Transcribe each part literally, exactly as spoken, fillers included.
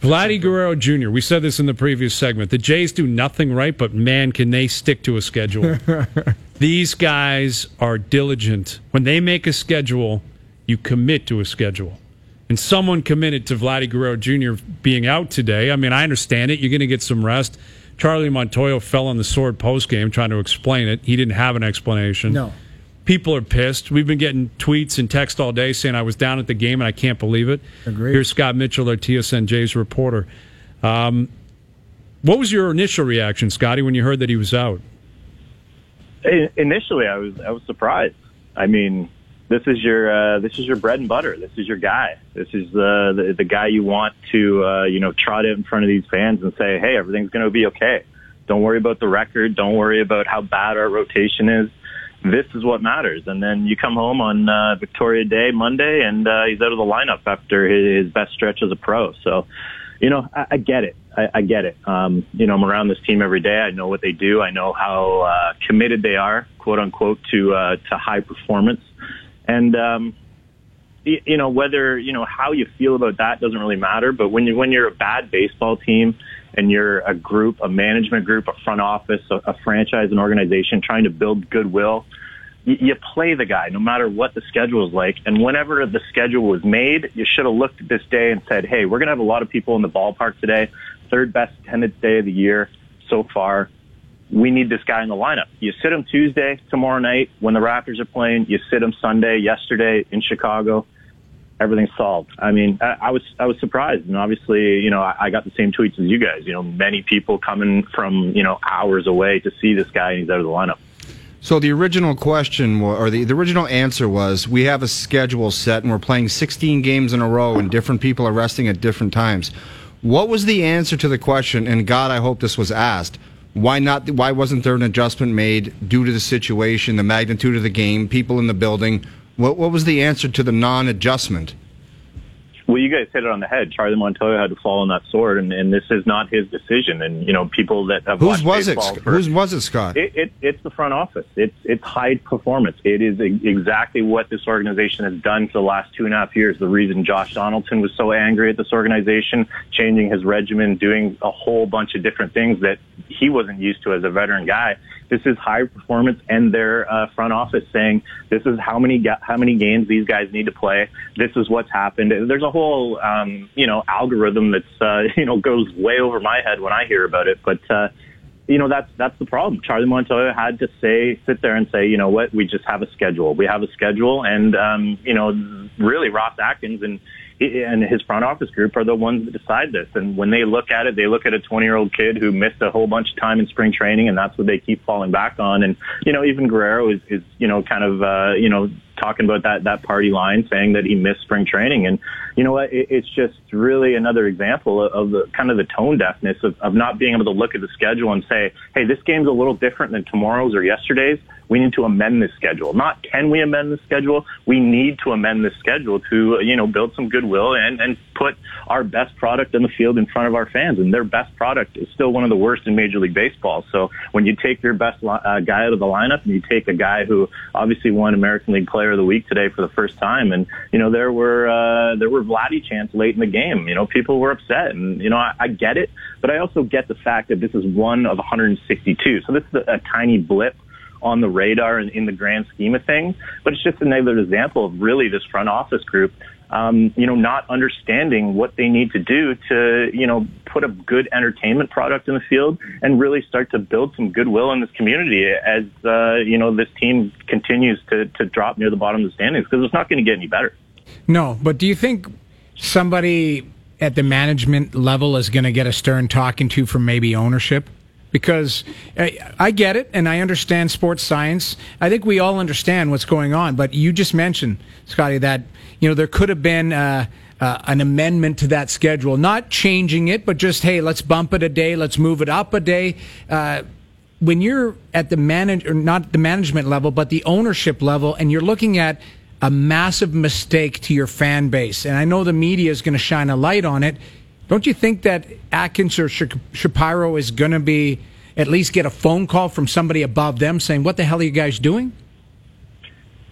Vladdy Guerrero Junior We said this in the previous segment. The Jays do nothing right, but man, can they stick to a schedule. These guys are diligent. When they make a schedule, you commit to a schedule. And someone committed to Vladdy Guerrero Junior being out today. I mean, I understand it. You're going to get some rest. Charlie Montoyo fell on the sword postgame trying to explain it. He didn't have an explanation. No. People are pissed. We've been getting tweets and text all day saying I was down at the game and I can't believe it. Agreed. Here's Scott Mitchell, our T S N J's reporter. Um, what was your initial reaction, Scotty, when you heard that he was out? Initially, I was I was surprised. I mean, this is your uh, this is your bread and butter. This is your guy. This is uh, the the guy you want to uh, you know trot it in front of these fans and say, hey, everything's going to be okay. Don't worry about the record. Don't worry about how bad our rotation is. This is what matters. And then you come home on uh, Victoria Day, Monday, and uh, he's out of the lineup after his best stretch as a pro. So, you know, I, I get it. I, I get it. Um, you know, I'm around this team every day. I know what they do. I know how uh, committed they are, quote unquote, to uh, to high performance. And um, you, you know, whether you know how you feel about that doesn't really matter. But when you when you're a bad baseball team and you're a group, a management group, a front office, a, a franchise, an organization trying to build goodwill, you, you play the guy no matter what the schedule is like. And whenever the schedule was made, you should have looked at this day and said, hey, we're going to have a lot of people in the ballpark today. Third best attendance day of the year so far. We need this guy in the lineup. You sit him Tuesday, tomorrow night, when the Raptors are playing. You sit him Sunday, yesterday in Chicago. Everything's solved. I mean, I, I was I was surprised, and obviously, you know, I, I got the same tweets as you guys. You know, many people coming from you know hours away to see this guy, and he's out of the lineup. So the original question, or the, the original answer was, we have a schedule set, and we're playing sixteen games in a row, and different people are resting at different times. What was the answer to the question? And God, I hope this was asked. Why not? Why wasn't there an adjustment made due to the situation, the magnitude of the game, people in the building? What what was the answer to the non-adjustment? Well, you guys hit it on the head. Charlie Montoyo had to fall on that sword, and, and this is not his decision. And you know, people that have whose watched was baseball it? For, Whose was it, Scott? It, it, it's the front office. It's it's high performance. It is exactly what this organization has done for the last two and a half years. The reason Josh Donaldson was so angry at this organization, changing his regimen, doing a whole bunch of different things that he wasn't used to as a veteran guy. This is high performance, and their uh, front office saying this is how many ga- how many games these guys need to play. This is what's happened. There's a whole um, you know algorithm that's uh, you know goes way over my head when I hear about it. But uh, you know that's that's the problem. Charlie Montoyo had to say sit there and say, you know what, we just have a schedule. We have a schedule, and um, you know really Ross Atkins and. and his front office group are the ones that decide this. And when they look at it, they look at a twenty-year-old kid who missed a whole bunch of time in spring training, and that's what they keep falling back on. And, you know, even Guerrero is, is you know, kind of, uh, you know, talking about that, that party line, saying that he missed spring training. And, you know what, it, it's just really another example of, of the kind of the tone deafness of, of not being able to look at the schedule and say, hey, this game's a little different than tomorrow's or yesterday's. We need to amend this schedule. Not can we amend the schedule? We need to amend this schedule to, you know, build some goodwill and, and put our best product in the field in front of our fans. And their best product is still one of the worst in Major League Baseball. So when you take your best uh, guy out of the lineup and you take a guy who obviously won American League Player of the Week today for the first time, and, you know, there were, uh, there were Vladdy chants late in the game. You know, people were upset, and, you know, I, I get it, but I also get the fact that this is one of one hundred sixty-two. So this is a, a tiny blip on the radar in, in the grand scheme of things, but it's just another example of really this front office group, um, you know, not understanding what they need to do to, you know, put a good entertainment product in the field and really start to build some goodwill in this community as, uh, you know, this team continues to, to drop near the bottom of the standings, because it's not going to get any better. No, but do you think somebody at the management level is going to get a stern talking to from maybe ownership? Because I, I get it, and I understand sports science. I think we all understand what's going on. But you just mentioned, Scotty, that you know there could have been uh, uh, an amendment to that schedule, not changing it, but just hey, let's bump it a day, let's move it up a day. Uh, when you're at the manage, or not the management level, but the ownership level, and you're looking at a massive mistake to your fan base, and I know the media is going to shine a light on it. Don't you think that Atkins or Shapiro is going to be at least get a phone call from somebody above them saying, what the hell are you guys doing? You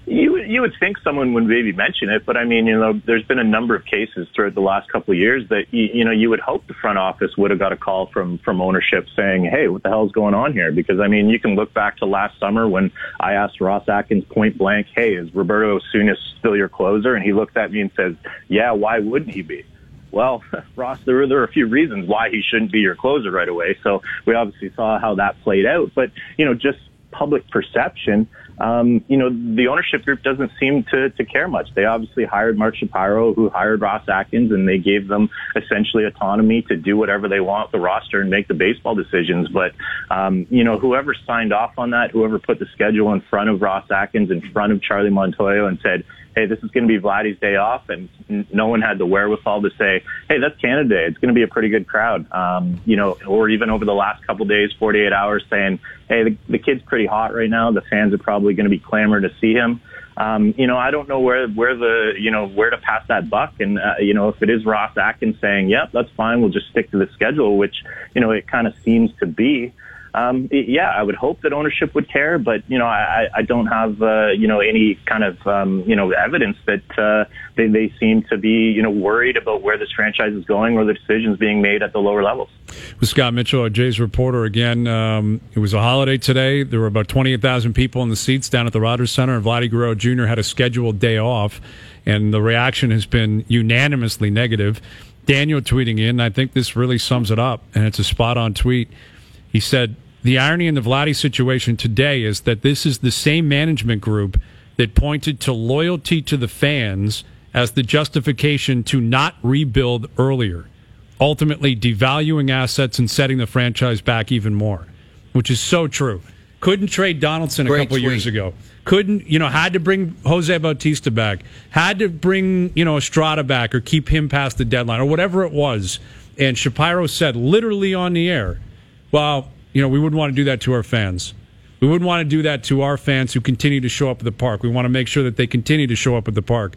you would think someone would maybe mention it, but I mean, you know, there's been a number of cases throughout the last couple of years that, you, you know, you would hope the front office would have got a call from, from ownership saying, hey, what the hell's going on here? Because, I mean, you can look back to last summer when I asked Ross Atkins point blank, hey, is Roberto Osuna still your closer? And he looked at me and says, yeah, why wouldn't he be? Well, Ross, there were, there are a few reasons why he shouldn't be your closer right away. So we obviously saw how that played out. But, you know, just public perception, um, you know, the ownership group doesn't seem to, to care much. They obviously hired Mark Shapiro, who hired Ross Atkins, and they gave them essentially autonomy to do whatever they want with the roster and make the baseball decisions. But, um, you know, whoever signed off on that, whoever put the schedule in front of Ross Atkins, in front of Charlie Montoyo and said, hey, this is going to be Vladdy's day off, and no one had the wherewithal to say, hey, that's Canada Day. It's going to be a pretty good crowd. Um, you know, or even over the last couple of days, forty-eight hours, saying, hey, the, the kid's pretty hot right now. The fans are probably going to be clamoring to see him. Um, you know, I don't know where, where the, you know, where to pass that buck. And, uh, you know, if it is Ross Atkins saying, yep, that's fine, we'll just stick to the schedule, which, you know, it kind of seems to be. Um, yeah, I would hope that ownership would care, but, you know, I, I don't have, uh, you know, any kind of, um, you know, evidence that, uh, they, they seem to be, you know, worried about where this franchise is going or the decisions being made at the lower levels. With Scott Mitchell, our Jays reporter again. Um, it was a holiday today. There were about twenty-eight thousand people in the seats down at the Rogers Center, and Vladdy Guerrero Junior had a scheduled day off, and the reaction has been unanimously negative. Daniel tweeting in, I think this really sums it up, and it's a spot-on tweet. He said, the irony in the Vladdy situation today is that this is the same management group that pointed to loyalty to the fans as the justification to not rebuild earlier, ultimately devaluing assets and setting the franchise back even more, which is so true. Couldn't trade Donaldson a Great couple tweet. years ago. Couldn't, you know, had to bring Jose Bautista back. Had to bring, you know, Estrada back or keep him past the deadline or whatever it was. And Shapiro said literally on the air, well, you know, we wouldn't want to do that to our fans. We wouldn't want to do that to our fans who continue to show up at the park. We want to make sure that they continue to show up at the park.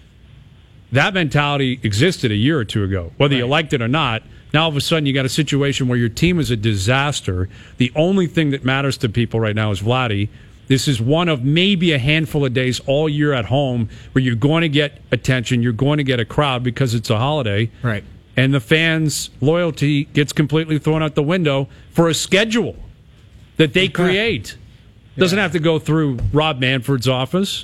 That mentality existed a year or two ago, whether right. you liked it or not. Now, all of a sudden, you got a situation where your team is a disaster. The only thing that matters to people right now is Vladdy. This is one of maybe a handful of days all year at home where you're going to get attention, you're going to get a crowd because it's a holiday. Right. And the fans' loyalty gets completely thrown out the window for a schedule that they create. Doesn't have to go through Rob Manfred's office.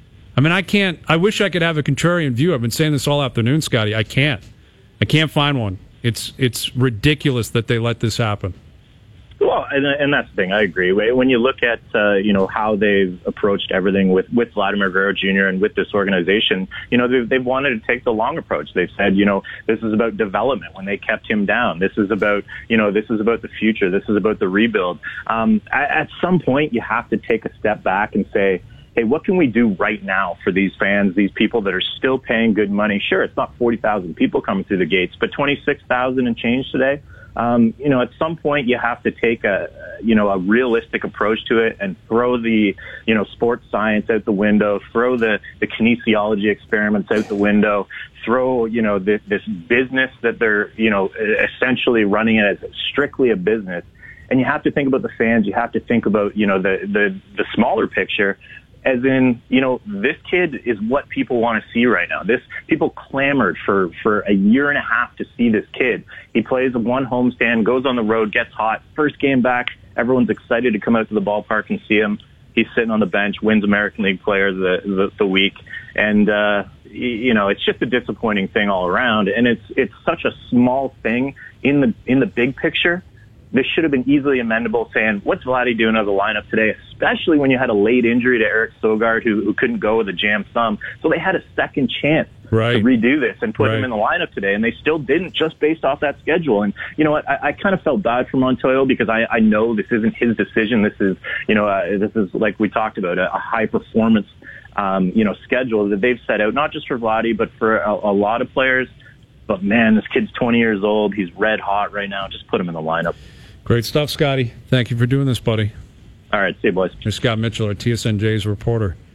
I mean, I can't. I wish I could have a contrarian view. I've been saying this all afternoon, Scotty. I can't. I can't find one. It's it's ridiculous that they let this happen. Well, and, and that's the thing. I agree. When you look at, uh, you know, how they've approached everything with, with Vladimir Guerrero Junior and with this organization, you know, they've, they've wanted to take the long approach. They've said, you know, this is about development when they kept him down. This is about, you know, this is about the future. This is about the rebuild. Um, at, at some point, you have to take a step back and say, hey, what can we do right now for these fans, these people that are still paying good money? Sure, it's not forty thousand people coming through the gates, but twenty-six thousand and change today. Um, you know, at some point you have to take a, you know, a realistic approach to it and throw the, you know, sports science out the window, throw the, the kinesiology experiments out the window, throw, you know, this, this business that they're, you know, essentially running it as strictly a business. And you have to think about the fans. You have to think about, you know, the, the, the smaller picture. As in, you know, this kid is what people want to see right now. This people clamored for, for a year and a half to see this kid. He plays one homestand, goes on the road, gets hot. First game back, everyone's excited to come out to the ballpark and see him. He's sitting on the bench, wins American League Player of the, the, the week. And, uh, you know, it's just a disappointing thing all around. And it's, it's such a small thing in the, in the big picture. This should have been easily amendable, saying, what's Vladdy doing out of the lineup today, especially when you had a late injury to Eric Sogard, who, who couldn't go with a jammed thumb. So they had a second chance right. to redo this and put right. him in the lineup today, and they still didn't, just based off that schedule. And you know what? I, I kind of felt bad for Montoyo because I, I know this isn't his decision. This is, you know, uh, this is, like we talked about, a, a high-performance, um, you know, schedule that they've set out, not just for Vladdy, but for a, a lot of players. But, man, this kid's twenty years old. He's red hot right now. Just put him in the lineup. Great stuff, Scotty. Thank you for doing this, buddy. All right. See you, boys. Here's Scott Mitchell, our T S N J's reporter.